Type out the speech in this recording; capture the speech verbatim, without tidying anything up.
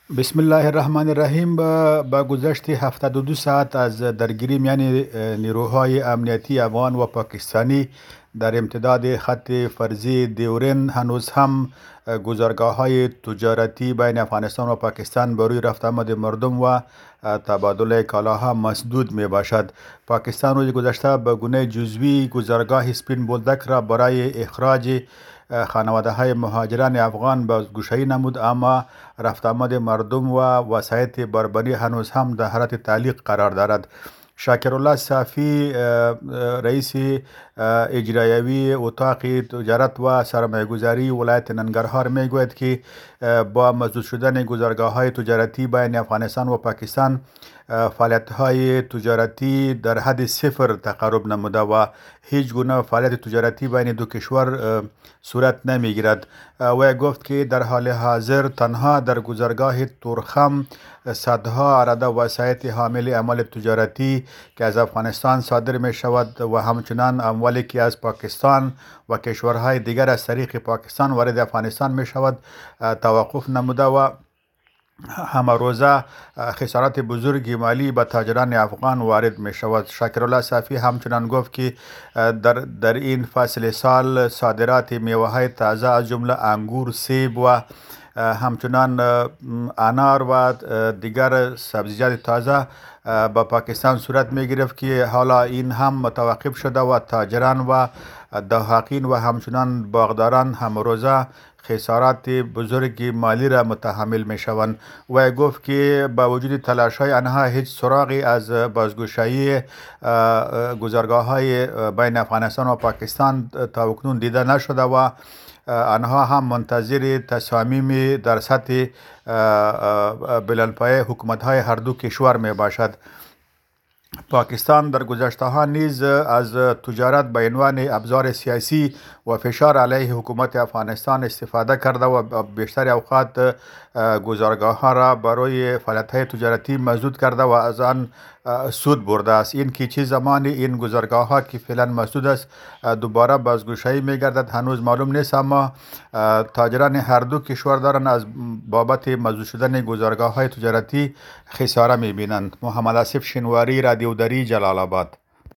بسم الله الرحمن الرحیم. با با گذشت هفتاد و دو ساعت از درگیری میان نیروهای امنیتی افغان و پاکستانی در امتداد خط فرضی دیورین، هنوز هم گذرگاه های تجارتی بین افغانستان و پاکستان بروی رفت آمد مردم و تبادل کالاها مسدود می باشد. پاکستان روز گذشته به گونه جزوی گذرگاه سپین بولدک را برای اخراج خانواده های مهاجران افغان بازگشایی نمود، اما رفت آمد مردم و وسایط بربری هنوز هم در حالت تعلیق قرار دارد. شاکرالله صافی، رئیس اجرایوی اتاق تجارت و سرمایه‌گذاری ولایت ننگرهار میگوید که با مسدود شدن گذرگاه های تجارتی بین افغانستان و پاکستان فعالیت های تجارتی در حد صفر تقرب نموده و هیچ گونه فعالیت تجارتی بین دو کشور صورت نمیگیرد. و گفت که در حال حاضر تنها در گذرگاه تورخم صدها عرده وسایط حامل اموال تجارتی که از افغانستان صادر می شود و همچنان اموالی که از پاکستان و کشورهای دیگر از طریق پاکستان وارد افغانستان می شود توقف نموده و همه روزه خسارات بزرگی مالی به تاجران افغان وارد می شود. شاکرالله صافی همچنان گفت که در, در این فصل سال صادرات میوه های تازه از جمله انگور، سیب و همچنان انار و دیگر سبزیجات تازه با پاکستان صورت می گرفت که حالا این هم متوقف شده و تاجران و دهاقین و همچنان باغداران هم روزه خسارات بزرگ مالی را متحمل می شوند. و گفت که با وجود تلاش های آنها هیچ سراغی از بازگشایی گذرگاه های بین افغانستان و پاکستان تا اکنون دیده نشده و آنها هم منتظر تصامیم در سطح بلندپایه حکومت های هر دو کشور می باشد. پاکستان در گذشته ها نیز از تجارت به عنوان ابزار سیاسی و فشار علیه حکومت افغانستان استفاده کرده و بیشتر اوقات گذرگاه ها را برای فعالیت های تجارتی مسدود کرده و از آن سود برده است. این که چه زمانی این گذرگاه ها که فعلا مسدود است دوباره بازگشایی می گردد هنوز معلوم نیست، اما تاجران هر دو کشور دارند از بابت مسدود شدن گذرگاه های تجارتی خساره می بینند. محمد آصف شنواری، رادیو دری، جلال آباد.